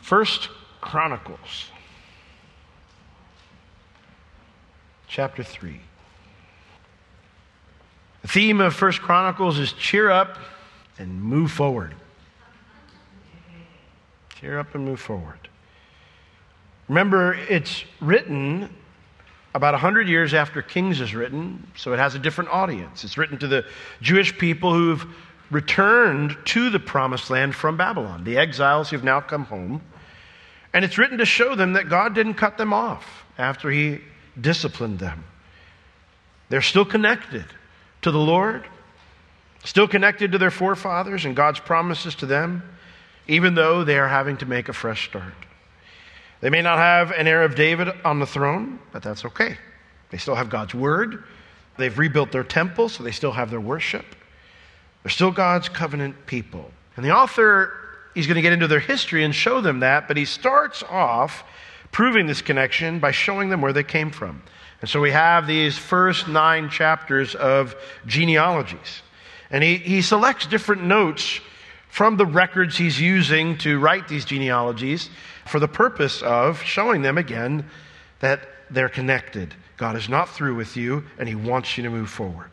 First Chronicles, chapter 3. The theme of First Chronicles is cheer up and move forward. Cheer up and move forward. Remember, it's written about 100 years after Kings is written, so it has a different audience. It's written to the Jewish people who've returned to the promised land from Babylon, the exiles who've now come home. And it's written to show them that God didn't cut them off after he disciplined them. They're still connected to the Lord, still connected to their forefathers and God's promises to them, even though they are having to make a fresh start. They may not have an heir of David on the throne, but that's okay. They still have God's word. They've rebuilt their temple, so they still have their worship. They're still God's covenant people. And the author, he's going to get into their history and show them that, but he starts off proving this connection by showing them where they came from. And so we have these first 9 chapters of genealogies. And he selects different notes from the records he's using to write these genealogies for the purpose of showing them again that they're connected. God is not through with you, and he wants you to move forward.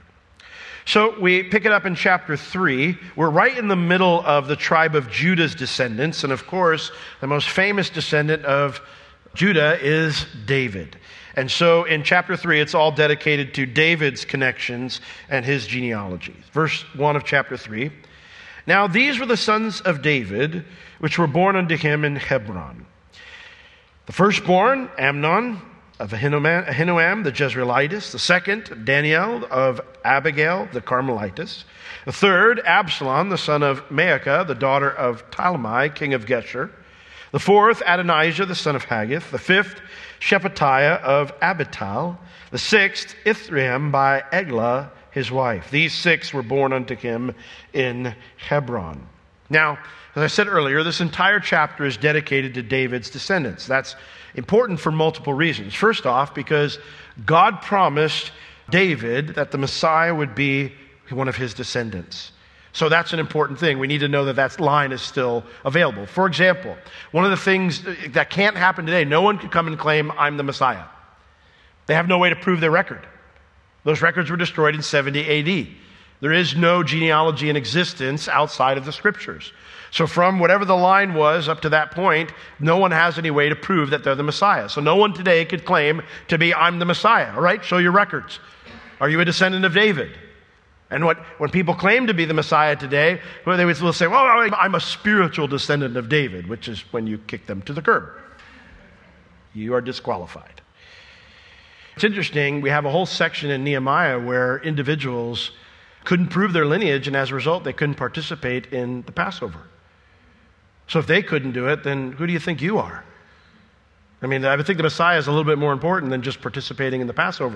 So we pick it up in chapter 3. We're right in the middle of the tribe of Judah's descendants. And of course, the most famous descendant of Judah is David. And so in chapter 3, it's all dedicated to David's connections and his genealogy. Verse 1 of chapter 3. Now these were the sons of David, which were born unto him in Hebron. The firstborn, Amnon, of Ahinoam, the Jezreelitess. The second, Daniel, of Abigail, the Carmelitess. The third, Absalom, the son of Maacah, the daughter of Talmai, king of Geshur. The fourth, Adonijah, the son of Haggith. The fifth, Shephatiah of Abital. The sixth, Ithream by Eglah, his wife. These 6 were born unto him in Hebron. Now, as I said earlier, this entire chapter is dedicated to David's descendants. That's important for multiple reasons. First off, because God promised David that the Messiah would be one of his descendants. So that's an important thing. We need to know that that line is still available. For example, one of the things that can't happen today, no one can come and claim, I'm the Messiah. They have no way to prove their record. Those records were destroyed in 70 AD. There is no genealogy in existence outside of the scriptures. So from whatever the line was up to that point, no one has any way to prove that they're the Messiah. So no one today could claim to be, I'm the Messiah. All right, show your records. Are you a descendant of David? And when people claim to be the Messiah today, they will say, well, I'm a spiritual descendant of David, which is when you kick them to the curb. You are disqualified. It's interesting, we have a whole section in Nehemiah where individuals couldn't prove their lineage, and as a result, they couldn't participate in the Passover. So if they couldn't do it, then who do you think you are? I mean, I would think the Messiah is a little bit more important than just participating in the Passover.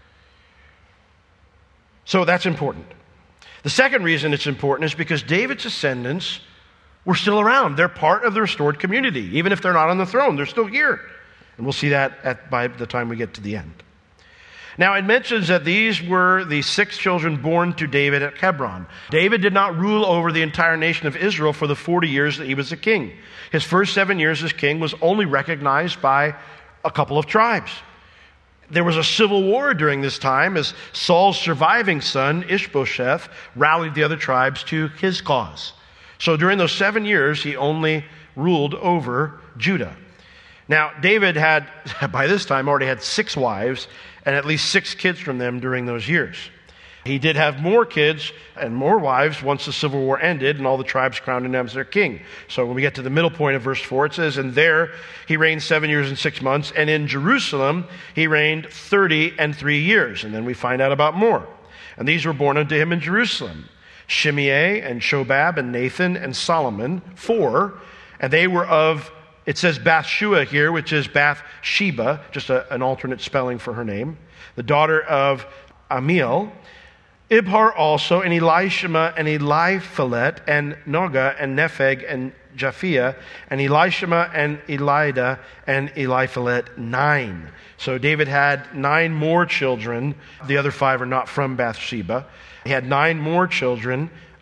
So that's important. The second reason it's important is because David's descendants were still around. They're part of the restored community. Even if they're not on the throne, they're still here. And we'll see that by the time we get to the end. Now, it mentions that these were the 6 children born to David at Hebron. David did not rule over the entire nation of Israel for the 40 years that he was a king. His first 7 years as king was only recognized by a couple of tribes. There was a civil war during this time as Saul's surviving son, Ishbosheth, rallied the other tribes to his cause. So during those 7 years, he only ruled over Judah. Now, David had, by this time, already had 6 wives and at least 6 kids from them during those years. He did have more kids and more wives once the civil war ended and all the tribes crowned him as their king. So when we get to the middle point of verse 4, it says, and there he reigned 7 years and 6 months, and in Jerusalem he reigned 30 and 3 years. And then we find out about more. And these were born unto him in Jerusalem, Shimei and Shobab and Nathan and Solomon, 4, and they were of, it says Bathshua here, which is Bathsheba, just an alternate spelling for her name, the daughter of Amiel, Ibhar also, and Elishama, and Eliphalet, and Noga, and Nepheg, and Japhia, and Elishama, and Elida, and Eliphalet, 9. So David had 9 more children. The other 5 are not from Bathsheba. He had 9 more children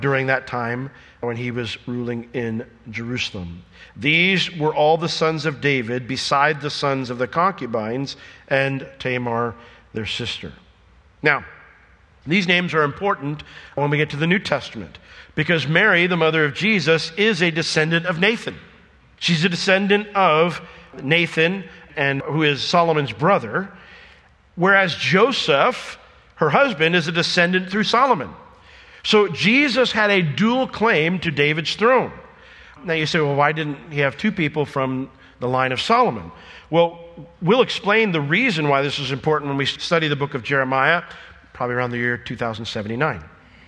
during that time when he was ruling in Jerusalem. These were all the sons of David, beside the sons of the concubines and Tamar, their sister. Now, these names are important when we get to the New Testament, because Mary, the mother of Jesus, is a descendant of Nathan. She's a descendant of Nathan, and who is Solomon's brother, whereas Joseph, her husband, is a descendant through Solomon. So Jesus had a dual claim to David's throne. Now you say, well, why didn't he have two people from the line of Solomon? Well, we'll explain the reason why this is important when we study the book of Jeremiah, probably around the year 2079.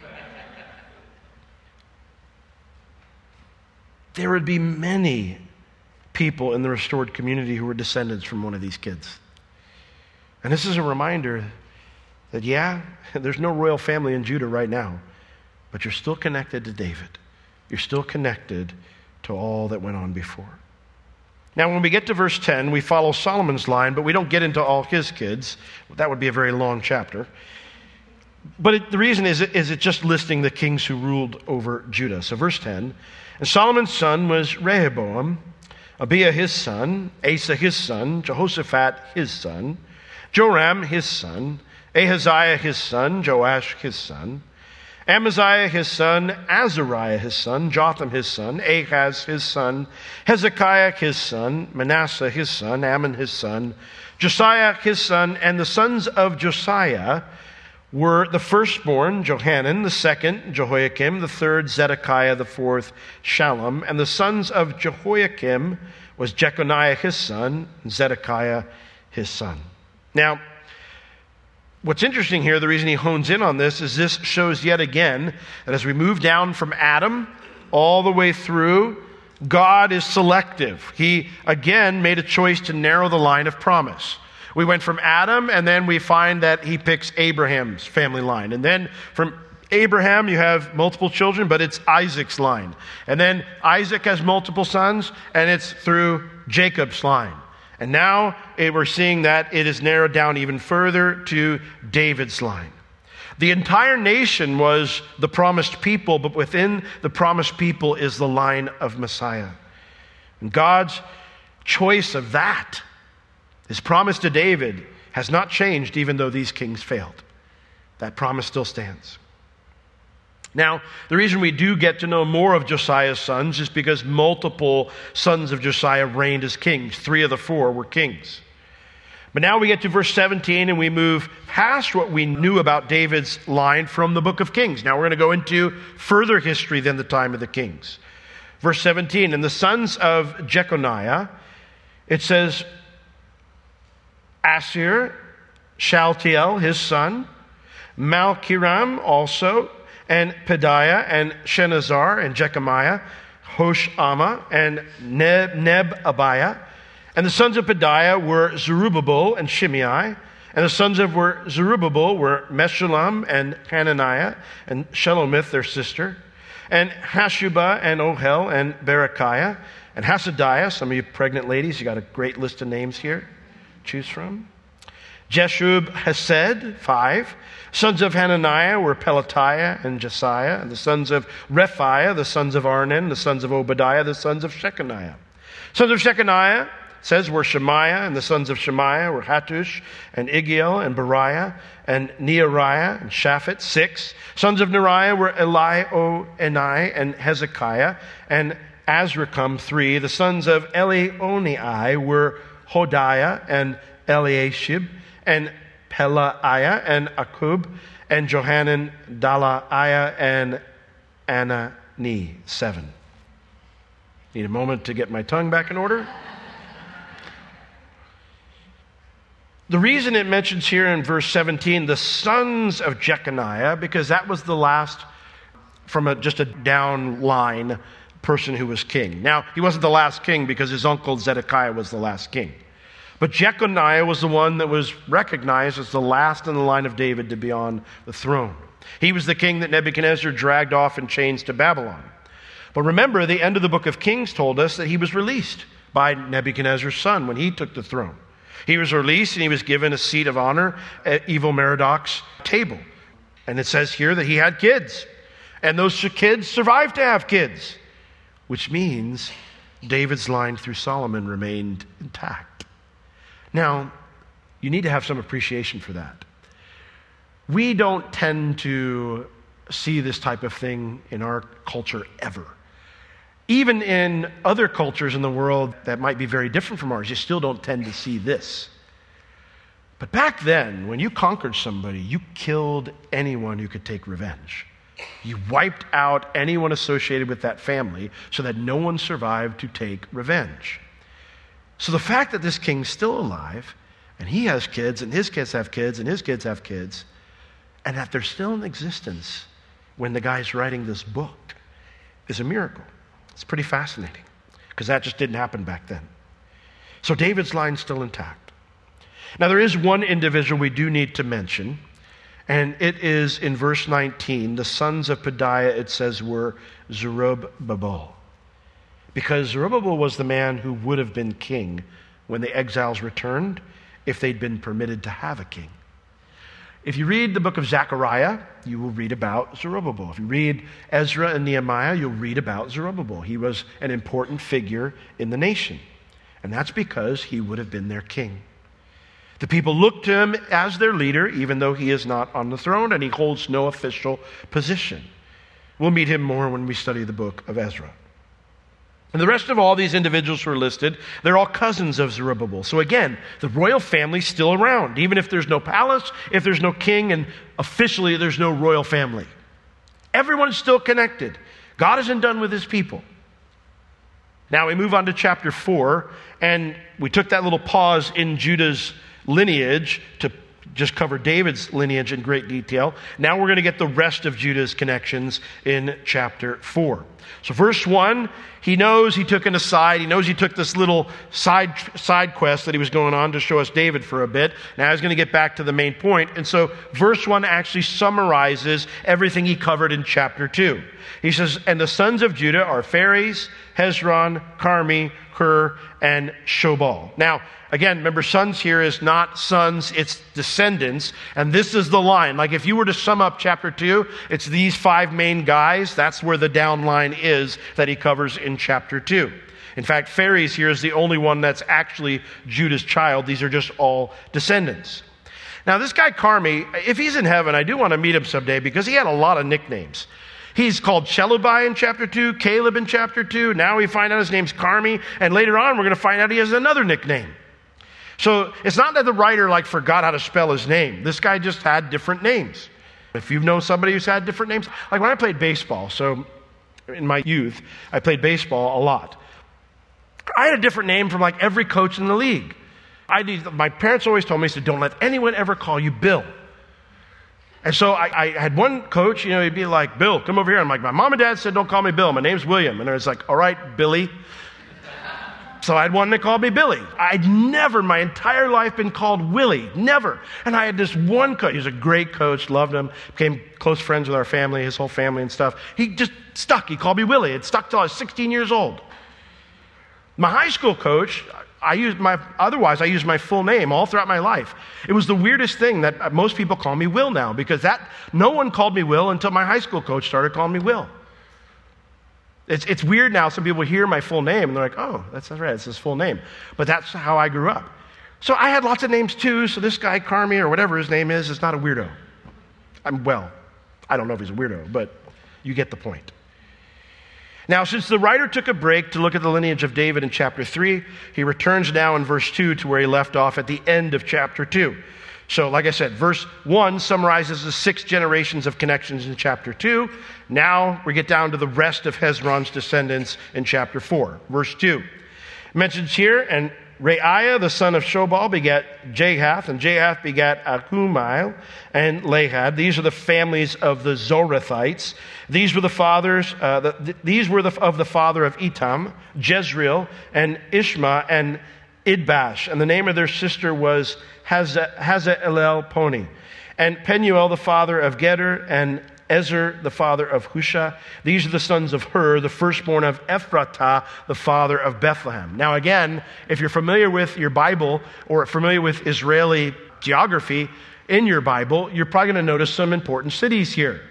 There would be many people in the restored community who were descendants from one of these kids. And this is a reminder that, yeah, there's no royal family in Judah right now, but you're still connected to David. You're still connected to all that went on before. Now, when we get to verse 10, we follow Solomon's line, but we don't get into all his kids. That would be a very long chapter. But the reason is it just listing the kings who ruled over Judah. So verse 10, and Solomon's son was Rehoboam, Abiah his son, Asa his son, Jehoshaphat his son, Joram his son, Ahaziah his son, Joash his son, Amaziah his son, Azariah his son, Jotham his son, Ahaz his son, Hezekiah his son, Manasseh his son, Ammon his son, Josiah his son, and the sons of Josiah were the firstborn, Johanan, the second, Jehoiakim, the third, Zedekiah, the fourth, Shallum, and the sons of Jehoiakim was Jeconiah his son, and Zedekiah his son. Now, what's interesting here, the reason he hones in on this, is this shows yet again that as we move down from Adam all the way through, God is selective. He, again, made a choice to narrow the line of promise. We went from Adam, and then we find that he picks Abraham's family line. And then from Abraham, you have multiple children, but it's Isaac's line. And then Isaac has multiple sons, and it's through Jacob's line. And now we're seeing that it is narrowed down even further to David's line. The entire nation was the promised people, but within the promised people is the line of Messiah. And God's choice of that, his promise to David, has not changed even though these kings failed. That promise still stands. Now, the reason we do get to know more of Josiah's sons is because multiple sons of Josiah reigned as kings. 3 of the 4 were kings. But now we get to verse 17 and we move past what we knew about David's line from the book of Kings. Now we're going to go into further history than the time of the kings. Verse 17, and the sons of Jeconiah, it says, Asir, Shaltiel, his son, Malkiram also, and Pedaiah, and Shenazar, and Jechemiah, Hoshama, and Nebabiah. And the sons of Pedaiah were Zerubbabel and Shimei. And the sons of Zerubbabel were Meshullam and Hananiah, and Shelomith, their sister, and Hashubah and Ohel and Berechiah, and Hasadiah. Some of you pregnant ladies, you got a great list of names here. Choose from. Jeshub Hesed, 5. Sons of Hananiah were Pelatiah and Jesiah. And the sons of Rephaiah, the sons of Arnan, the sons of Obadiah, the sons of Shechaniah. Sons of Shechaniah, says, were Shemaiah, and the sons of Shemaiah were Hattush and Igiel and Beriah and Neariah and Shaphat, 6. Sons of Neriah were Elioenai and Hezekiah and Azrikam, 3. The sons of Elionai were Hodiah and Eliashib and Pelaiah and Akub and Johanan, Dalaiah and Anani, 7. Need a moment to get my tongue back in order. The reason it mentions here in verse 17 the sons of Jeconiah, because that was the last from just a down line person who was king. Now, he wasn't the last king because his uncle Zedekiah was the last king. But Jeconiah was the one that was recognized as the last in the line of David to be on the throne. He was the king that Nebuchadnezzar dragged off in chains to Babylon. But remember, the end of the book of Kings told us that he was released by Nebuchadnezzar's son when he took the throne. He was released and he was given a seat of honor at Evil Merodach's table. And it says here that he had kids. And those kids survived to have kids, which means David's line through Solomon remained intact. Now, you need to have some appreciation for that. We don't tend to see this type of thing in our culture ever. Even in other cultures in the world that might be very different from ours, you still don't tend to see this. But back then, when you conquered somebody, you killed anyone who could take revenge. You wiped out anyone associated with that family so that no one survived to take revenge. So the fact that this king's still alive, and he has kids, and his kids have kids, and his kids have kids, and that they're still in existence when the guy's writing this book is a miracle. It's pretty fascinating, because that just didn't happen back then. So David's line's still intact. Now there is one individual we do need to mention, and it is in verse 19. The sons of Pedaiah, it says, were Zerubbabel. Because Zerubbabel was the man who would have been king when the exiles returned if they'd been permitted to have a king. If you read the book of Zechariah, you will read about Zerubbabel. If you read Ezra and Nehemiah, you'll read about Zerubbabel. He was an important figure in the nation. And that's because he would have been their king. The people look to him as their leader, even though he is not on the throne and he holds no official position. We'll meet him more when we study the book of Ezra. And the rest of all these individuals who are listed, they're all cousins of Zerubbabel. So again, the royal family's still around, even if there's no palace, if there's no king, and officially there's no royal family. Everyone's still connected. God isn't done with his people. Now we move on to chapter 4, and we took that little pause in Judah's lineage to just cover David's lineage in great detail. Now we're going to get the rest of Judah's connections in chapter 4. So verse 1, he knows he took an aside. He knows he took this little side quest that he was going on to show us David for a bit. Now he's going to get back to the main point. And so verse 1 actually summarizes everything he covered in chapter 2. He says, and the sons of Judah are Phares, Hezron, Carmi, Hur, and Shobal. Now, again, remember, sons here is not sons, it's descendants. And this is the line. Like if you were to sum up chapter 2, it's these 5 main guys. That's where the down line is that he covers in chapter 2. In fact, Phares here is the only one that's actually Judah's child. These are just all descendants. Now, this guy Carmi, if he's in heaven, I do want to meet him someday because he had a lot of nicknames. He's called Chelubai in chapter 2, Caleb in chapter 2. Now we find out his name's Carmi, and later on we're going to find out he has another nickname. So it's not that the writer forgot how to spell his name. This guy just had different names. If you've known somebody who's had different names, like when I played baseball, so in my youth, I played baseball a lot. I had a different name from every coach in the league. My parents always told me, don't let anyone ever call you Bill. And so I had one coach, he'd be like, Bill, come over here. I'm like, my mom and dad said, don't call me Bill. My name's William. And I was like, all right, Billy. So I had one that called me Billy. I'd never, my entire life, been called Willie. Never. And I had this one coach. He was a great coach, loved him, became close friends with our family, his whole family and stuff. He just stuck. He called me Willie. It stuck till I was 16 years old. My high school coach, I used my full name all throughout my life. It was the weirdest thing that most people call me Will now, because no one called me Will until my high school coach started calling me Will. It's weird now. Some people hear my full name and they're like, oh, that's right, it's his full name. But that's how I grew up. So I had lots of names too, so this guy Carmi or whatever his name is not a weirdo. I don't know if he's a weirdo, but you get the point. Now, since the writer took a break to look at the lineage of David in chapter 3, he returns now in verse 2 to where he left off at the end of chapter 2. So, like I said, verse 1 summarizes the 6 generations of connections in chapter 2. Now we get down to the rest of Hezron's descendants in chapter 4. Verse 2 mentions here, and Reiah, the son of Shobal, begat Jahath, and Jahath begat Ahumael and Lahad. These are the families of the Zorathites. These were the fathers. Of the father of Etam, Jezreel, and Ishma, and Idbash. And the name of their sister was Hazaelel Poni. And Penuel, the father of Geder, and Ezer, the father of Husha. These are the sons of Hur, the firstborn of Ephratah, the father of Bethlehem. Now again, if you're familiar with your Bible or familiar with Israeli geography in your Bible, you're probably going to notice some important cities here.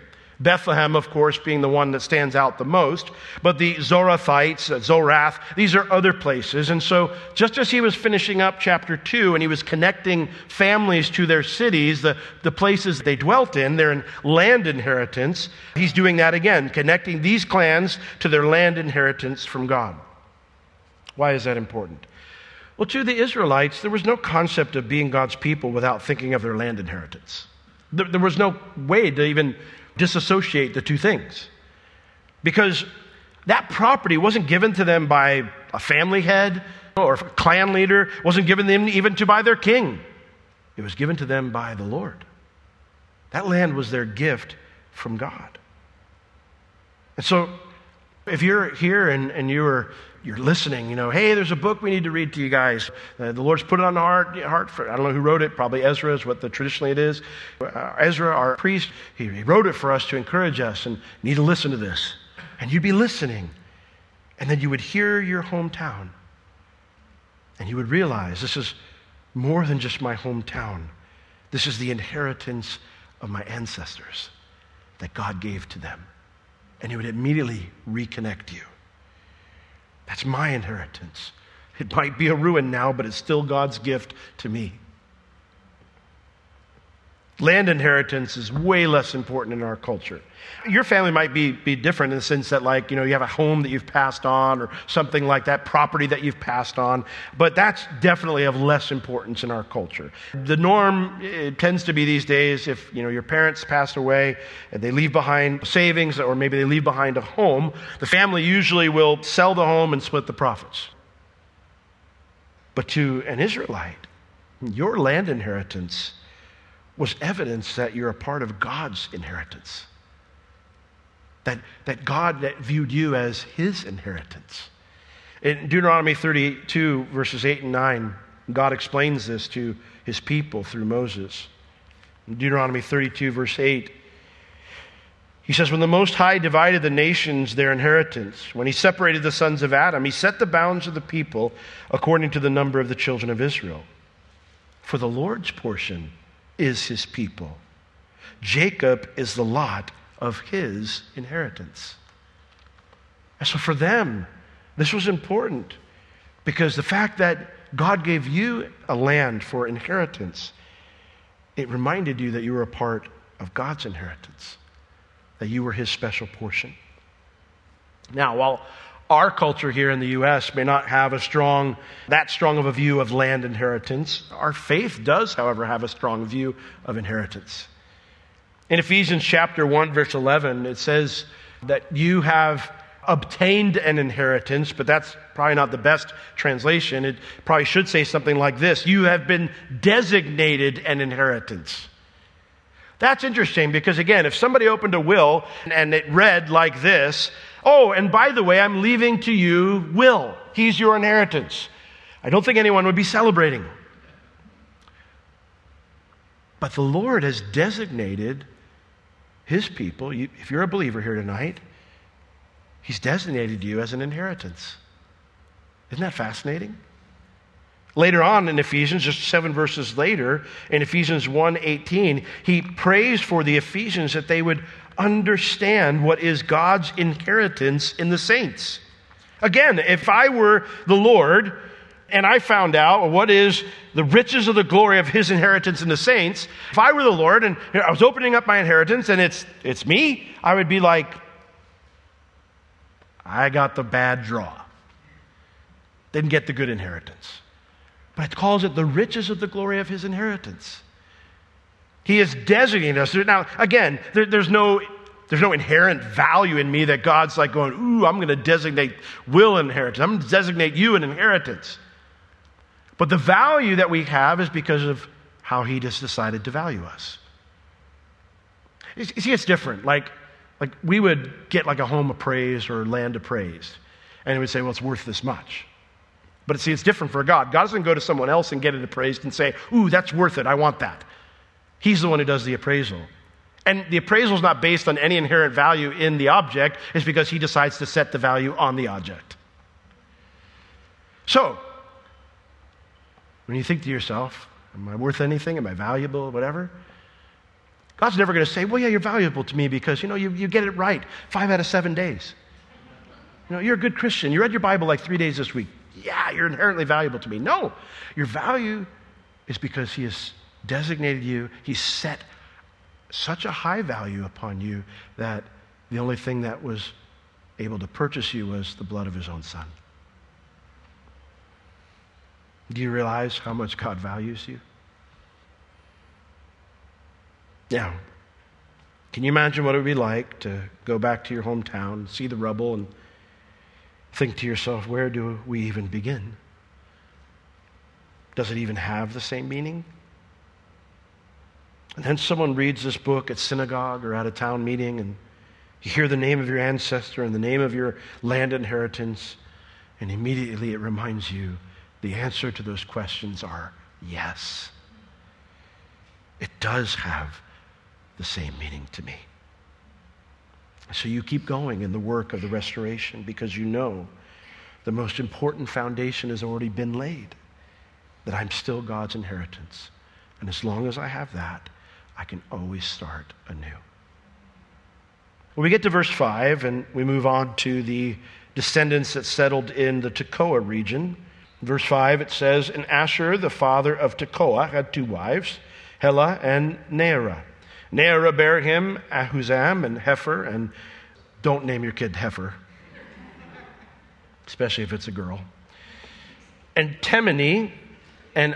Bethlehem, of course, being the one that stands out the most. But the Zorathites, Zorath, these are other places. And so just as he was finishing up chapter 2 and he was connecting families to their cities, the places they dwelt in, their land inheritance, he's doing that again, connecting these clans to their land inheritance from God. Why is that important? Well, to the Israelites, there was no concept of being God's people without thinking of their land inheritance. There was no way to even disassociate the two things. Because that property wasn't given to them by a family head or a clan leader, wasn't given them even to by their king. It was given to them by the Lord. That land was their gift from God. And so, if you're here and you're listening, hey, there's a book we need to read to you guys. The Lord's put it on the heart for, I don't know who wrote it, probably Ezra is what traditionally it is. Ezra, our priest, he wrote it for us to encourage us and need to listen to this. And you'd be listening. And then you would hear your hometown. And you would realize this is more than just my hometown. This is the inheritance of my ancestors that God gave to them. And he would immediately reconnect you. That's my inheritance. It might be a ruin now, but it's still God's gift to me. Land inheritance is way less important in our culture. Your family might be different in the sense that, you have a home that you've passed on or something like that, property that you've passed on, but that's definitely of less importance in our culture. The norm tends to be these days, if your parents passed away and they leave behind savings or maybe they leave behind a home, the family usually will sell the home and split the profits. But to an Israelite, your land inheritance was evidence that you're a part of God's inheritance. That God viewed you as his inheritance. In Deuteronomy 32, verses 8 and 9, God explains this to his people through Moses. In Deuteronomy 32, verse 8, he says, when the Most High divided the nations their inheritance, when he separated the sons of Adam, he set the bounds of the people according to the number of the children of Israel. For the Lord's portion is his people. Jacob is the lot of his inheritance. And so for them, this was important because the fact that God gave you a land for inheritance, it reminded you that you were a part of God's inheritance, that you were his special portion. Now, while our culture here in the U.S. may not have that strong of a view of land inheritance, our faith does, however, have a strong view of inheritance. In Ephesians chapter 1, verse 11, it says that you have obtained an inheritance, but that's probably not the best translation. It probably should say something like this: you have been designated an inheritance. That's interesting because, again, if somebody opened a will and it read like this, oh, and by the way, I'm leaving to you Will. He's your inheritance. I don't think anyone would be celebrating. But the Lord has designated his people. If you're a believer here tonight, he's designated you as an inheritance. Isn't that fascinating? Later on in Ephesians, just 7 verses later, in Ephesians 1:18, he prays for the Ephesians that they would understand what is God's inheritance in the saints. Again, if I were the Lord and I found out what is the riches of the glory of his inheritance in the saints, if I were the Lord and I was opening up my inheritance and it's me, I would be like, I got the bad draw. Didn't get the good inheritance. But it calls it the riches of the glory of his inheritance. He has designated us. Now, again, there's no inherent value in me that God's like going, ooh, I'm going to designate Will inheritance. I'm going to designate you an inheritance. But the value that we have is because of how he just decided to value us. You see, it's different. Like we would get like a home appraised or land appraised. And he would say, well, it's worth this much. But see, it's different for God. God doesn't go to someone else and get it appraised and say, ooh, that's worth it. I want that. He's the one who does the appraisal. And the appraisal is not based on any inherent value in the object. It's because he decides to set the value on the object. So, when you think to yourself, am I worth anything? Am I valuable? Whatever. God's never going to say, well, yeah, you're valuable to me because, you get it right 5 out of 7 days. You're a good Christian. You read your Bible like 3 days this week. Yeah, you're inherently valuable to me. No, your value is because he has designated you. He's set such a high value upon you that the only thing that was able to purchase you was the blood of his own son. Do you realize how much God values you? Now, can you imagine what it would be like to go back to your hometown, see the rubble, and think to yourself, where do we even begin? Does it even have the same meaning? And then someone reads this book at synagogue or at a town meeting, and you hear the name of your ancestor and the name of your land inheritance, and immediately it reminds you the answer to those questions are yes. It does have the same meaning to me. So you keep going in the work of the restoration because you know the most important foundation has already been laid, that I'm still God's inheritance. And as long as I have that, I can always start anew. When we get to verse 5 and we move on to the descendants that settled in the Tekoa region, in verse 5 it says, and Asher, the father of Tekoa, had 2 wives, Helah and Nearah. Nearah bare him Ahuzam and Heifer, and don't name your kid Heifer, especially if it's a girl. And Temeni and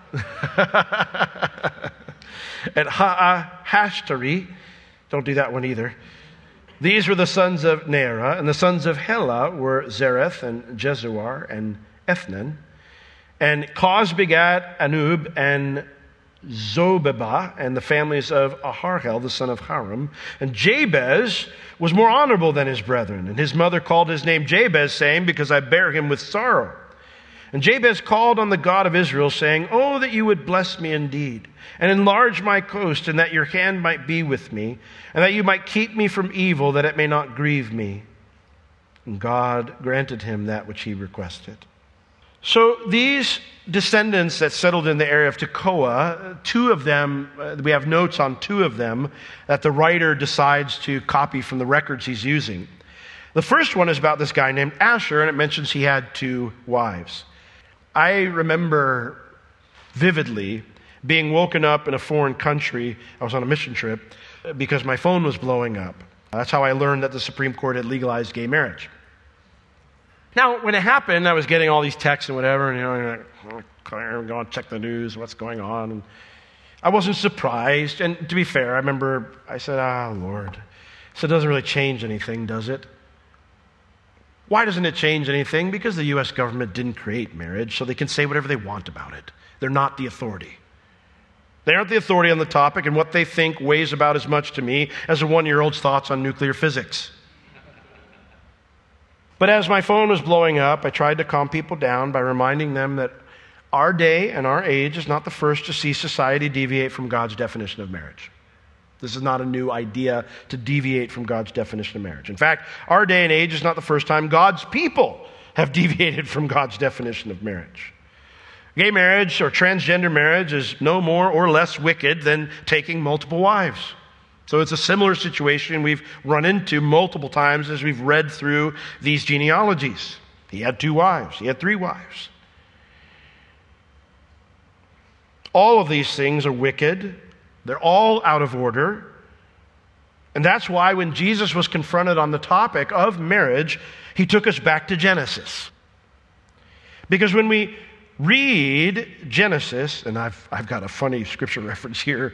and Haashtari, don't do that one either. These were the sons of Nearah, and the sons of Helah were Zereth and Jezuar and Ethnan. And Koz begat Anub and Zobebah and the families of Aharhel, the son of Haram. And Jabez was more honorable than his brethren. And his mother called his name Jabez, saying, because I bear him with sorrow. And Jabez called on the God of Israel, saying, oh, that you would bless me indeed, and enlarge my coast, and that your hand might be with me, and that you might keep me from evil, that it may not grieve me. And God granted him that which he requested. So these descendants that settled in the area of Tekoa, 2 of them, we have notes on 2 of them that the writer decides to copy from the records he's using. The first one is about this guy named Asher, and it mentions he had 2 wives. I remember vividly being woken up in a foreign country. I was on a mission trip because my phone was blowing up. That's how I learned that the Supreme Court had legalized gay marriage. Now, when it happened, I was getting all these texts and whatever, and I'm going to check the news, what's going on. And I wasn't surprised. And to be fair, I remember I said, Lord. So it doesn't really change anything, does it? Why doesn't it change anything? Because the U.S. government didn't create marriage, so they can say whatever they want about it. They're not the authority. They aren't the authority on the topic, and what they think weighs about as much to me as a 1-year-old's thoughts on nuclear physics. But as my phone was blowing up, I tried to calm people down by reminding them that our day and our age is not the first to see society deviate from God's definition of marriage. This is not a new idea to deviate from God's definition of marriage. In fact, our day and age is not the first time God's people have deviated from God's definition of marriage. Gay marriage or transgender marriage is no more or less wicked than taking multiple wives. So it's a similar situation we've run into multiple times as we've read through these genealogies. He had 2 wives. He had 3 wives. All of these things are wicked. They're all out of order. And that's why when Jesus was confronted on the topic of marriage, he took us back to Genesis. Because when we read Genesis, and I've got a funny scripture reference here.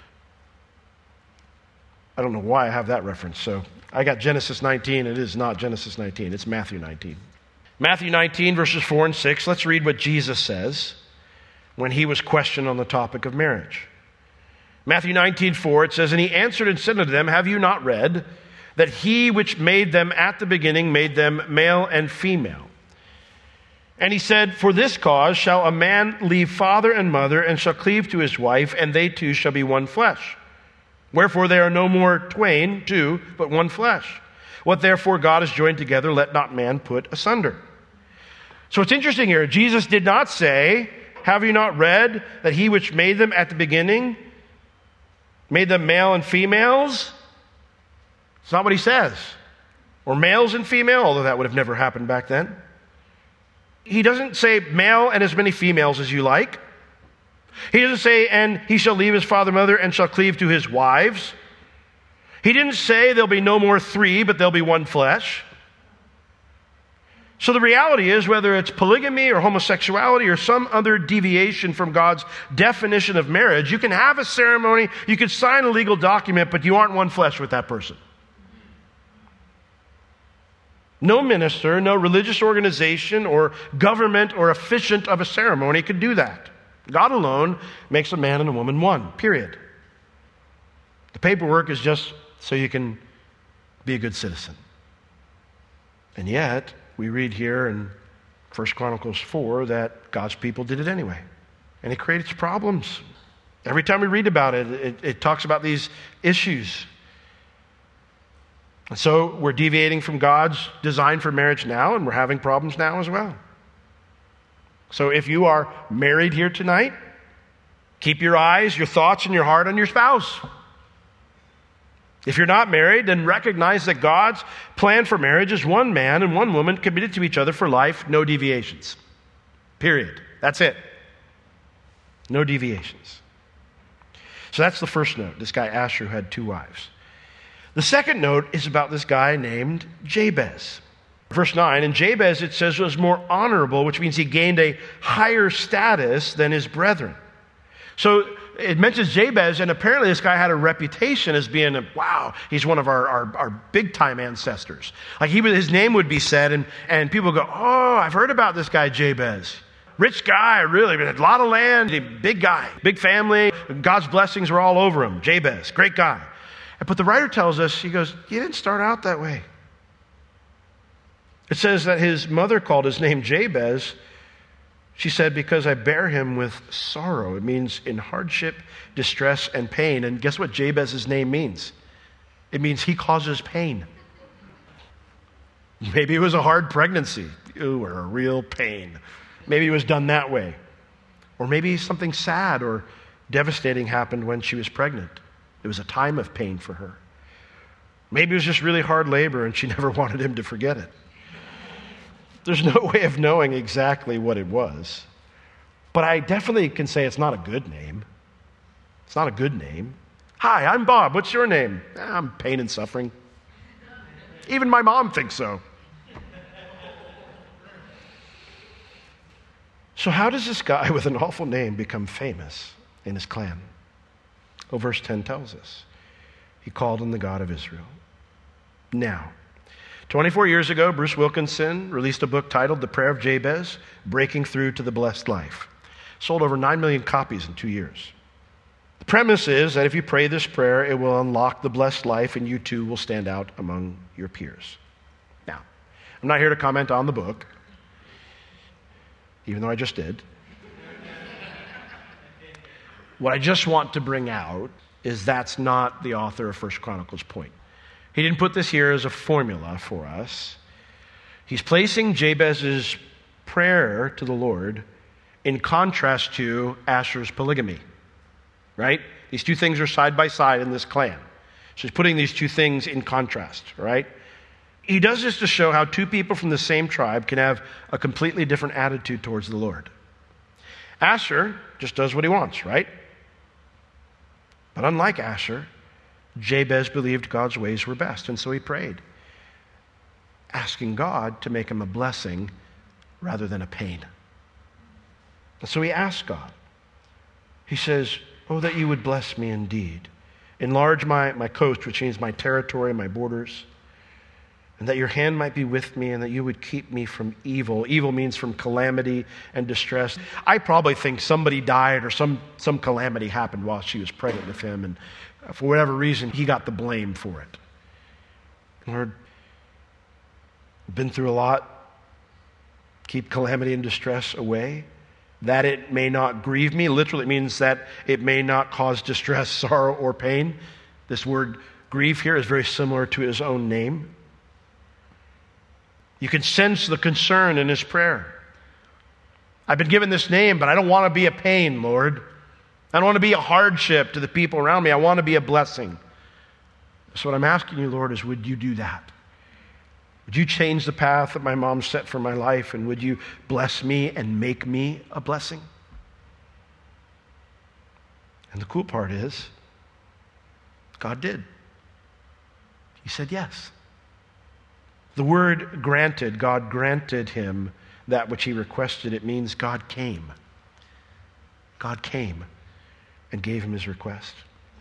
I don't know why I have that reference. So I got Genesis 19. It is not Genesis 19. It's Matthew 19. Matthew 19, verses 4 and 6. Let's read what Jesus says when he was questioned on the topic of marriage. Matthew 19:4, it says, and he answered and said unto them, have you not read that he which made them at the beginning made them male and female? And he said, for this cause shall a man leave father and mother, and shall cleave to his wife, and they two shall be one flesh. Wherefore they are no more 2, but one flesh. What therefore God has joined together, let not man put asunder. So it's interesting here. Jesus did not say, have you not read that he which made them at the beginning Made them male and females? It's not what he says. Or males and female, although that would have never happened back then. He doesn't say male and as many females as you like. He doesn't say, and he shall leave his father and mother and shall cleave to his wives. He didn't say there'll be no more three, but there'll be one flesh. So the reality is, whether it's polygamy or homosexuality or some other deviation from God's definition of marriage, you can have a ceremony, you can sign a legal document, but you aren't one flesh with that person. No minister, no religious organization or government or officiant of a ceremony could do that. God alone makes a man and a woman one, period. The paperwork is just so you can be a good citizen. And yet, we read here in 1 Chronicles 4 that God's people did it anyway. And it creates problems. Every time we read about it, it talks about these issues. And so we're deviating from God's design for marriage now, and we're having problems now as well. So if you are married here tonight, keep your eyes, your thoughts, and your heart on your spouse. If you're not married, then recognize that God's plan for marriage is one man and one woman committed to each other for life, no deviations. Period. That's it. No deviations. So that's the first note. This guy Asher had 2 wives. The second note is about this guy named Jabez. Verse 9, and Jabez, it says, was more honorable, which means he gained a higher status than his brethren. So it mentions Jabez, and apparently this guy had a reputation as being, wow, he's one of our big-time ancestors. Like his name would be said, and people go, oh, I've heard about this guy Jabez. Rich guy, really, a lot of land, big guy, big family. God's blessings were all over him. Jabez, great guy. But the writer tells us, he goes, he didn't start out that way. It says that his mother called his name Jabez. She said, because I bear him with sorrow. It means in hardship, distress, and pain. And guess what Jabez's name means? It means he causes pain. Maybe it was a hard pregnancy. Ooh, or a real pain. Maybe it was done that way. Or maybe something sad or devastating happened when she was pregnant. It was a time of pain for her. Maybe it was just really hard labor and she never wanted him to forget it. There's no way of knowing exactly what it was. But I definitely can say it's not a good name. It's not a good name. Hi, I'm Bob. What's your name? I'm pain and suffering. Even my mom thinks so. So how does this guy with an awful name become famous in his clan? Well, verse 10 tells us. He called on the God of Israel. Now, 24 years ago, Bruce Wilkinson released a book titled The Prayer of Jabez, Breaking Through to the Blessed Life. Sold over 9 million copies in 2 years. The premise is that if you pray this prayer, it will unlock the blessed life and you too will stand out among your peers. Now, I'm not here to comment on the book, even though I just did. What I just want to bring out is that's not the author of 1 Chronicles' point. He didn't put this here as a formula for us. He's placing Jabez's prayer to the Lord in contrast to Asher's polygamy, right? These two things are side by side in this clan. So he's putting these two things in contrast, right? He does this to show how two people from the same tribe can have a completely different attitude towards the Lord. Asher just does what he wants, right? But unlike Asher, Jabez believed God's ways were best, and so he prayed, asking God to make him a blessing rather than a pain. And so he asked God. He says, oh, that you would bless me indeed. Enlarge my coast, which means my territory, my borders, and that your hand might be with me and that you would keep me from evil. Evil means from calamity and distress. I probably think somebody died or some calamity happened while she was pregnant with him, and for whatever reason, he got the blame for it. Lord, I've been through a lot. Keep calamity and distress away, that it may not grieve me. Literally, it means that it may not cause distress, sorrow, or pain. This word grief here is very similar to his own name. You can sense the concern in his prayer. I've been given this name, but I don't want to be a pain, Lord. I don't want to be a hardship to the people around me. I want to be a blessing. So what I'm asking you, Lord, is would you do that? Would you change the path that my mom set for my life, and would you bless me and make me a blessing? And the cool part is, God did. He said yes. The word granted, God granted him that which he requested. It means God came. God came and gave him his request.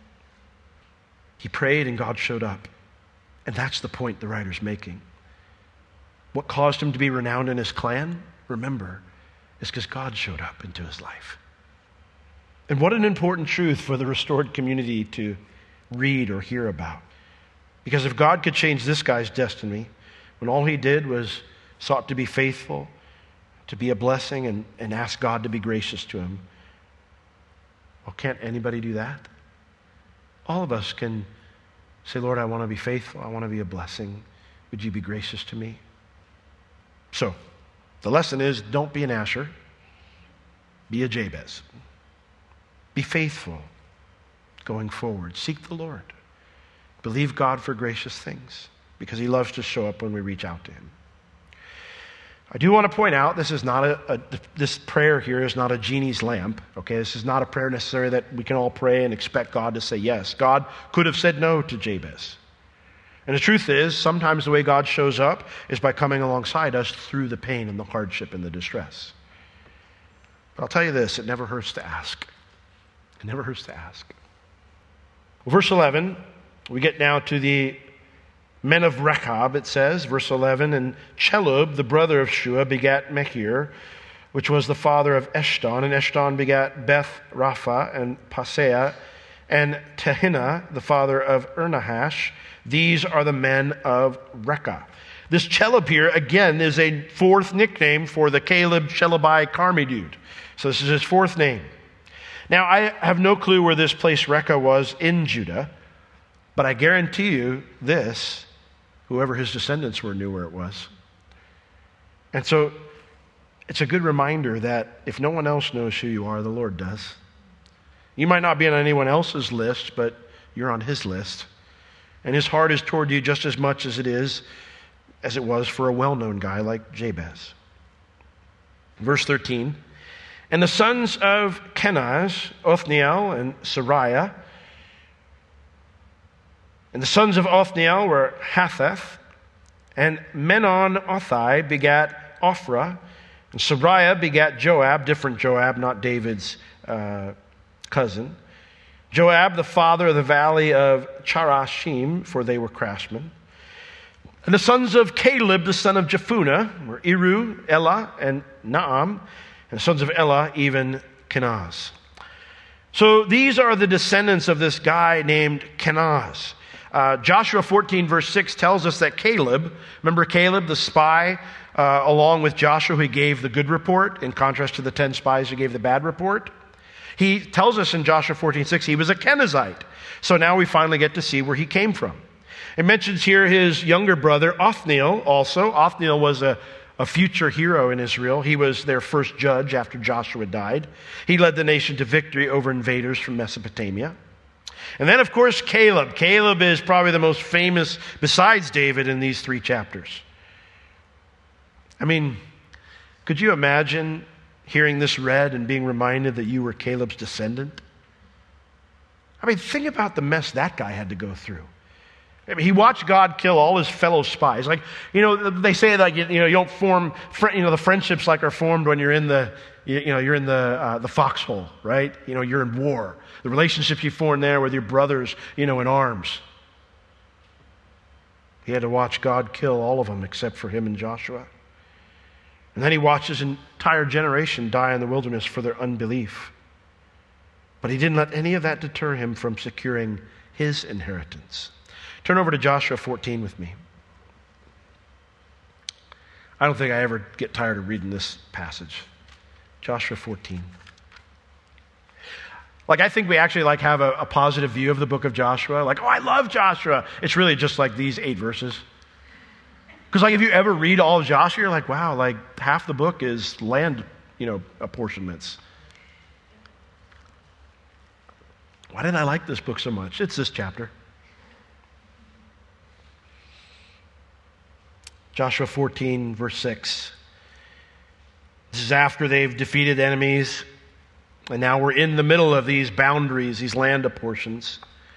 He prayed and God showed up. And that's the point the writer's making. What caused him to be renowned in his clan? Remember, it's because God showed up into his life. And what an important truth for the restored community to read or hear about. Because if God could change this guy's destiny, when all he did was sought to be faithful, to be a blessing, and ask God to be gracious to him, well, can't anybody do that? All of us can say, Lord, I want to be faithful. I want to be a blessing. Would you be gracious to me? So, the lesson is, don't be an Asher. Be a Jabez. Be faithful going forward. Seek the Lord. Believe God for gracious things, because he loves to show up when we reach out to him. I do want to point out, this is not this prayer here is not a genie's lamp. Okay, this is not a prayer necessarily that we can all pray and expect God to say yes. God could have said no to Jabez. And the truth is, sometimes the way God shows up is by coming alongside us through the pain and the hardship and the distress. But I'll tell you this, it never hurts to ask. It never hurts to ask. Well, verse 11, we get now to the men of Rechab, it says, verse 11, and Chelub, the brother of Shua, begat Mechir, which was the father of Eshton, and Eshton begat Beth Rapha and Paseah, and Tehinnah, the father of Ernahash. These are the men of Rechab. This Chelub here, again, is a fourth nickname for the Caleb Chelebai Carmi dude. So this is his fourth name. Now, I have no clue where this place Rechab was in Judah, but I guarantee you this, whoever his descendants were knew where it was. And so it's a good reminder that if no one else knows who you are, the Lord does. You might not be on anyone else's list, but you're on his list. And his heart is toward you just as much as it was for a well-known guy like Jabez. Verse 13, and the sons of Kenaz, Othniel and Sariah. And the sons of Othniel were Hatheth, and Menon Othai begat Ophrah, and Sariah begat Joab, different Joab, not David's cousin. Joab, the father of the valley of Charashim, for they were craftsmen. And the sons of Caleb, the son of Jephunneh, were Eru, Elah, and Naam, and the sons of Elah, even Kenaz. So these are the descendants of this guy named Kenaz. Joshua 14 verse 6 tells us that Caleb, remember Caleb, the spy, along with Joshua who gave the good report, in contrast to the 10 spies who gave the bad report. He tells us in Joshua 14:6 he was a Kenizzite. So now we finally get to see where he came from. It mentions here his younger brother, Othniel, also. Othniel was a future hero in Israel. He was their first judge after Joshua died. He led the nation to victory over invaders from Mesopotamia. And then, of course, Caleb. Caleb is probably the most famous, besides David, in these 3 chapters. I mean, could you imagine hearing this read and being reminded that you were Caleb's descendant? I mean, think about the mess that guy had to go through. I mean, he watched God kill all his fellow spies. Like, they say that, you don't form, the friendships like are formed when you're in the, you're in the foxhole, right? You're in war. The relationships you form there with your brothers, in arms. He had to watch God kill all of them except for him and Joshua. And then he watched his entire generation die in the wilderness for their unbelief. But he didn't let any of that deter him from securing his inheritance. Turn over to Joshua 14 with me. I don't think I ever get tired of reading this passage. Joshua 14. I think we actually have a positive view of the book of Joshua. I love Joshua. It's really just like these 8 verses. Because if you ever read all of Joshua, you're like, wow, half the book is land, apportionments. Why did I like this book so much? It's this chapter. Joshua 14, verse 6. This is after they've defeated enemies, and now we're in the middle of these boundaries, these land apportions.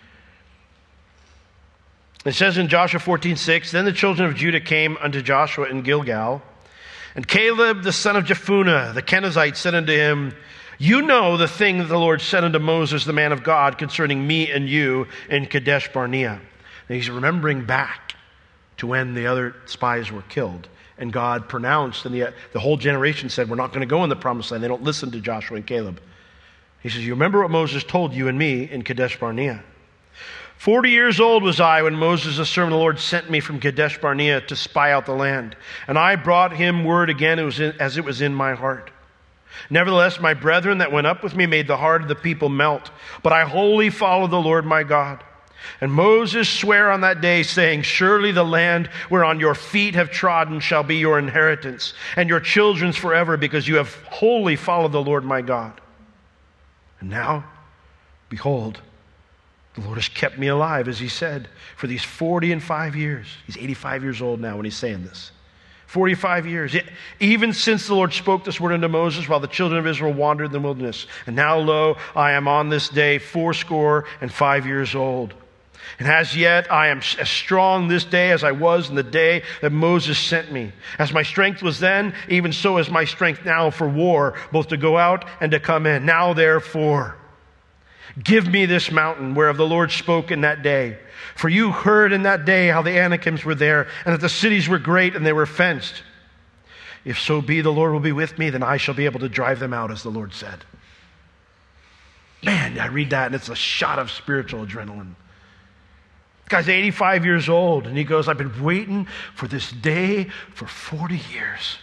It says in Joshua 14:6, Then the children of Judah came unto Joshua in Gilgal, and Caleb the son of Jephunneh the Kenizzite said unto him, You know the thing that the Lord said unto Moses the man of God concerning me and you in Kadesh Barnea. And he's remembering back to when the other spies were killed. And God pronounced, and the whole generation said, we're not going to go in the promised land. They don't listen to Joshua and Caleb. He says, you remember what Moses told you and me in Kadesh Barnea? 40 years old was I when Moses, the servant of the Lord, sent me from Kadesh Barnea to spy out the land. And I brought him word again as it was in my heart. Nevertheless, my brethren that went up with me made the heart of the people melt. But I wholly followed the Lord my God. And Moses sware on that day, saying, Surely the land whereon your feet have trodden shall be your inheritance, and your children's forever, because you have wholly followed the Lord my God. And now, behold, the Lord has kept me alive, as he said, for these 45 years. He's 85 years old now when he's saying this. 45 years. Even since the Lord spoke this word unto Moses while the children of Israel wandered in the wilderness. And now, lo, I am on this day 65 years old. And as yet I am as strong this day as I was in the day that Moses sent me. As my strength was then, even so is my strength now for war, both to go out and to come in. Now therefore, give me this mountain whereof the Lord spoke in that day. For you heard in that day how the Anakims were there, and that the cities were great and they were fenced. If so be the Lord will be with me, then I shall be able to drive them out, as the Lord said. Man, I read that and it's a shot of spiritual adrenaline. This guy's 85 years old, and he goes, I've been waiting for this day for 40 years.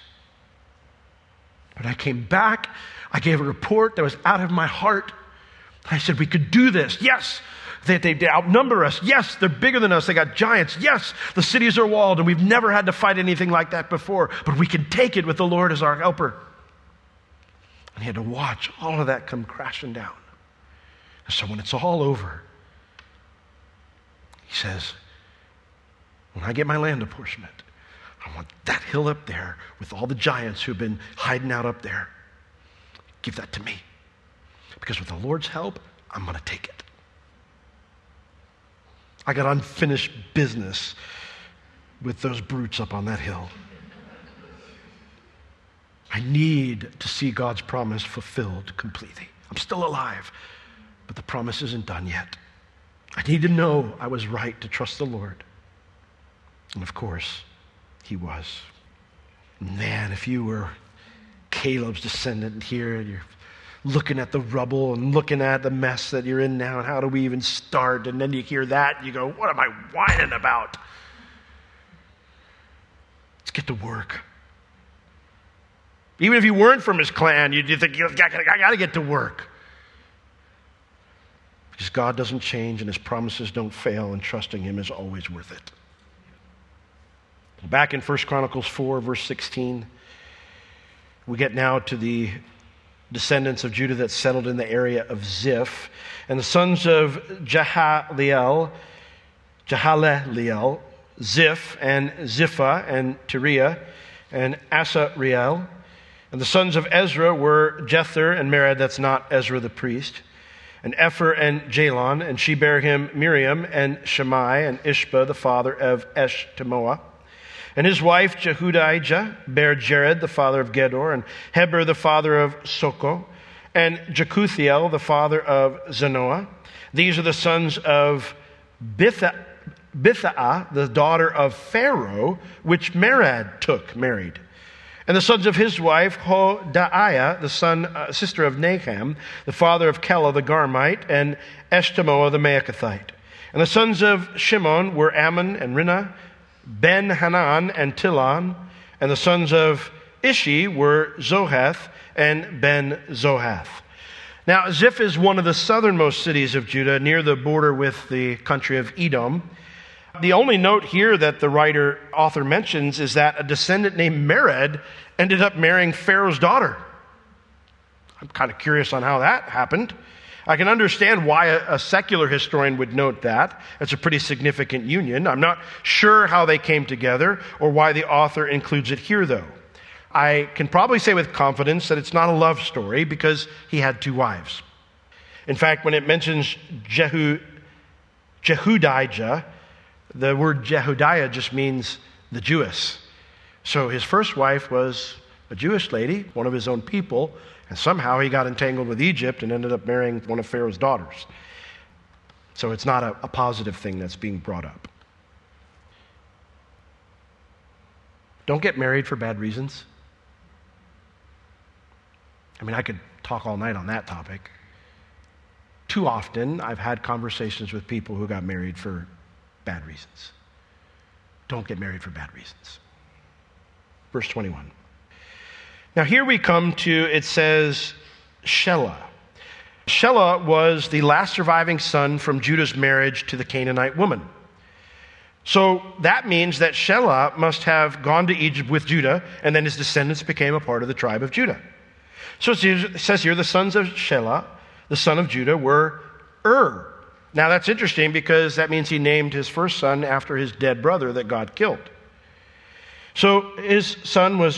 When I came back, I gave a report that was out of my heart. I said, we could do this. Yes, they outnumber us. Yes, they're bigger than us. They got giants. Yes, the cities are walled, and we've never had to fight anything like that before. But we can take it with the Lord as our helper. And he had to watch all of that come crashing down. And so when it's all over, he says, when I get my land apportionment, I want that hill up there with all the giants who've been hiding out up there. Give that to me. Because with the Lord's help, I'm going to take it. I got unfinished business with those brutes up on that hill. I need to see God's promise fulfilled completely. I'm still alive, but the promise isn't done yet. I need to know I was right to trust the Lord. And of course, he was. Man, if you were Caleb's descendant here, and you're looking at the rubble and looking at the mess that you're in now, and how do we even start? And then you hear that, and you go, what am I whining about? Let's get to work. Even if you weren't from his clan, you'd think, I got to get to work. Because God doesn't change and his promises don't fail, and trusting him is always worth it. Back in 1 Chronicles 4, verse 16, we get now to the descendants of Judah that settled in the area of Ziph. And the sons of Jahaleel, Ziph, and Ziphah, and Tiria, and Asareel. And the sons of Ezra were Jether and Mered, that's not Ezra the priest, and Epher and Jalon, and she bare him Miriam and Shammai and Ishba, the father of Eshtemoa. And his wife Jehudijah bare Jared, the father of Gedor, and Heber, the father of Soko, and Jekuthiel, the father of Zanoah. These are the sons of Bithaah, the daughter of Pharaoh, which Mered married. And the sons of his wife, Hodaiah, the sister of Naham, the father of Kela the Garmite, and Eshtemoa the Maacathite. And the sons of Shimon were Ammon and Rinnah, Ben-Hanan and Tilon. And the sons of Ishi were Zohath and Ben-Zohath. Now, Ziph is one of the southernmost cities of Judah, near the border with the country of Edom. The only note here that the author mentions is that a descendant named Mered ended up marrying Pharaoh's daughter. I'm kind of curious on how that happened. I can understand why a secular historian would note that. It's a pretty significant union. I'm not sure how they came together or why the author includes it here, though. I can probably say with confidence that it's not a love story because he had 2 wives. In fact, when it mentions Jehudijah, the word Jehudijah just means the Jewess. So his first wife was a Jewish lady, one of his own people, and somehow he got entangled with Egypt and ended up marrying one of Pharaoh's daughters. So it's not a positive thing that's being brought up. Don't get married for bad reasons. I mean, I could talk all night on that topic. Too often, I've had conversations with people who got married for bad reasons. Don't get married for bad reasons. Verse 21. Now here we come to, it says, Shelah. Shelah was the last surviving son from Judah's marriage to the Canaanite woman. So that means that Shelah must have gone to Egypt with Judah, and then his descendants became a part of the tribe of Judah. So it says here, the sons of Shelah, the son of Judah, were Now that's interesting because that means he named his first son after his dead brother that God killed. So his son was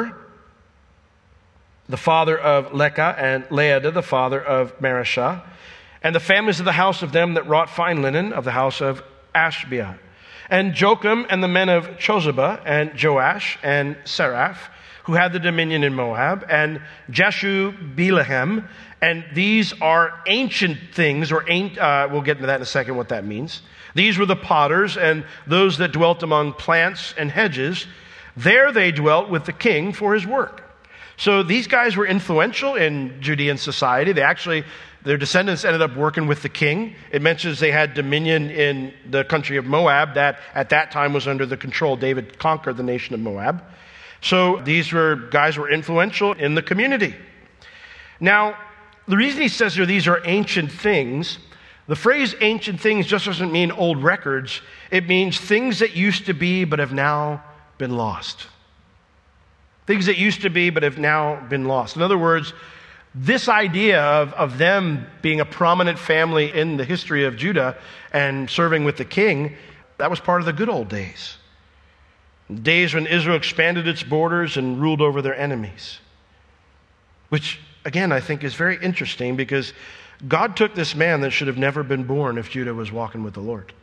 the father of Lecah, and Laadah, the father of Mareshah, and the families of the house of them that wrought fine linen of the house of Ashbea, and Jocham, and the men of Chozeba, and Joash, and Seraph, who had the dominion in Moab, and Jashu-Belehem, and these are ancient things, we'll get into that in a second, what that means. These were the potters, and those that dwelt among plants and hedges. There they dwelt with the king for his work. So these guys were influential in Judean society. Their descendants ended up working with the king. It mentions they had dominion in the country of Moab that at that time was under the control. David conquered the nation of Moab. So these guys were influential in the community. Now, the reason he says here these are ancient things, the phrase ancient things just doesn't mean old records. It means things that used to be but have now been lost. Things that used to be but have now been lost. In other words, this idea of them being a prominent family in the history of Judah and serving with the king, that was part of the good old days. Days when Israel expanded its borders and ruled over their enemies. Which, again, I think is very interesting because God took this man that should have never been born if Judah was walking with the Lord.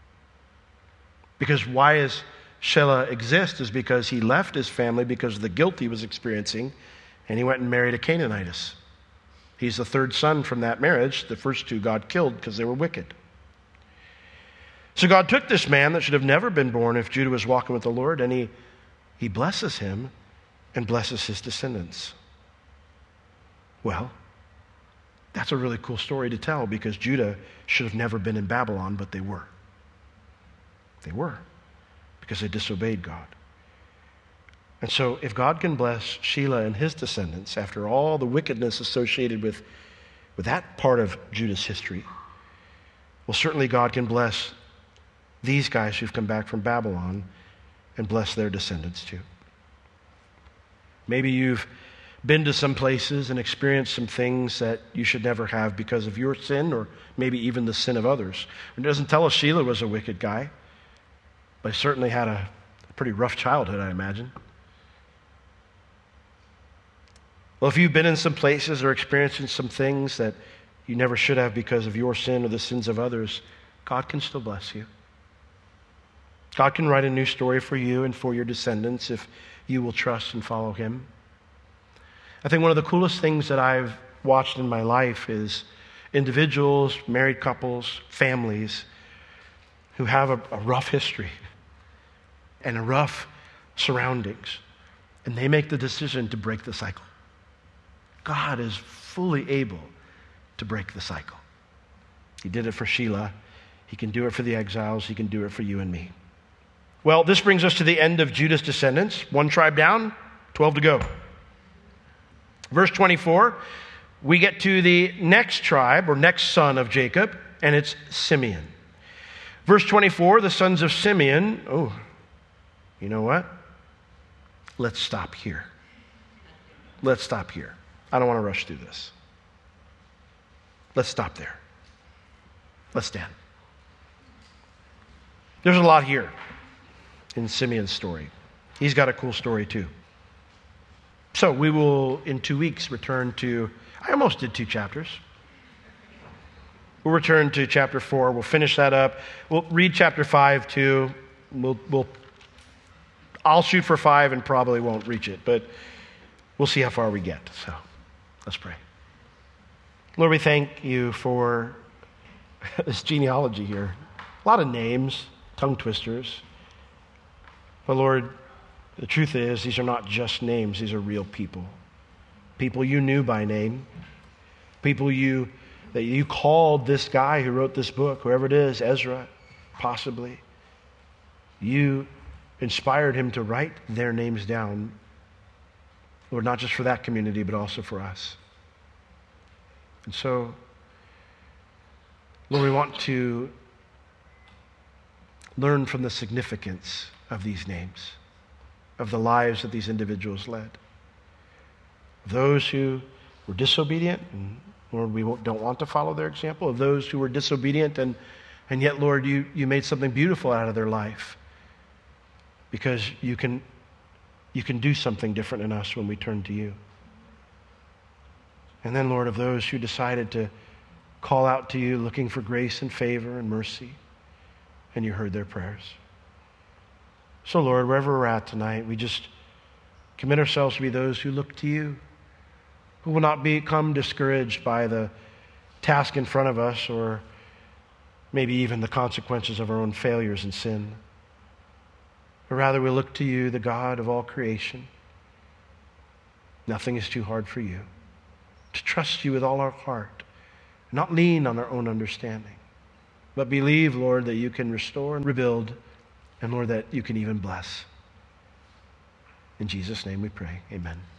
Because why is Shelah exist is because he left his family because of the guilt he was experiencing, and he went and married a Canaanitess. He's the third son from that marriage. The first 2 God killed because they were wicked. So God took this man that should have never been born if Judah was walking with the Lord, and he blesses him and blesses his descendants. Well, that's a really cool story to tell because Judah should have never been in Babylon, but they were. They were. Because they disobeyed God. And so if God can bless Shelah and his descendants after all the wickedness associated with that part of Judah's history, well, certainly God can bless these guys who've come back from Babylon and bless their descendants too. Maybe you've been to some places and experienced some things that you should never have because of your sin or maybe even the sin of others. It doesn't tell us Shelah was a wicked guy. But he certainly had a pretty rough childhood, I imagine. Well, if you've been in some places or experiencing some things that you never should have because of your sin or the sins of others, God can still bless you. God can write a new story for you and for your descendants if you will trust and follow him. I think one of the coolest things that I've watched in my life is individuals, married couples, families who have a rough history and a rough surroundings, and they make the decision to break the cycle. God is fully able to break the cycle. He did it for Shelah. He can do it for the exiles. He can do it for you and me. Well, this brings us to the end of Judah's descendants. 1 tribe down, 12 to go. Verse 24, we get to the next tribe, or next son of Jacob, and it's Simeon. Verse 24, the sons of Simeon, you know what? Let's stop here. Let's stop here. I don't want to rush through this. Let's stop there. Let's stand. There's a lot here in Simeon's story. He's got a cool story too. So we will, in 2 weeks, return to, I almost did 2 chapters. We'll return to chapter 4. We'll finish that up. We'll read chapter 5 too. I'll shoot for 5 and probably won't reach it, but we'll see how far we get. So let's pray. Lord, we thank you for this genealogy here. A lot of names, tongue twisters. But Lord, the truth is, these are not just names. These are real people. People you knew by name. People that you called this guy who wrote this book, whoever it is, Ezra, possibly. You inspired him to write their names down, Lord, not just for that community, but also for us. And so, Lord, we want to learn from the significance of these names, of the lives that these individuals led. Those who were disobedient, and Lord, we don't want to follow their example. Of those who were disobedient, and yet, Lord, you made something beautiful out of their life. Because you can do something different in us when we turn to you. And then, Lord, of those who decided to call out to you looking for grace and favor and mercy, and you heard their prayers. So, Lord, wherever we're at tonight, we just commit ourselves to be those who look to you, who will not become discouraged by the task in front of us or maybe even the consequences of our own failures and sin. But rather we look to you, the God of all creation. Nothing is too hard for you. To trust you with all our heart, not lean on our own understanding, but believe, Lord, that you can restore and rebuild, and Lord, that you can even bless. In Jesus' name we pray. Amen.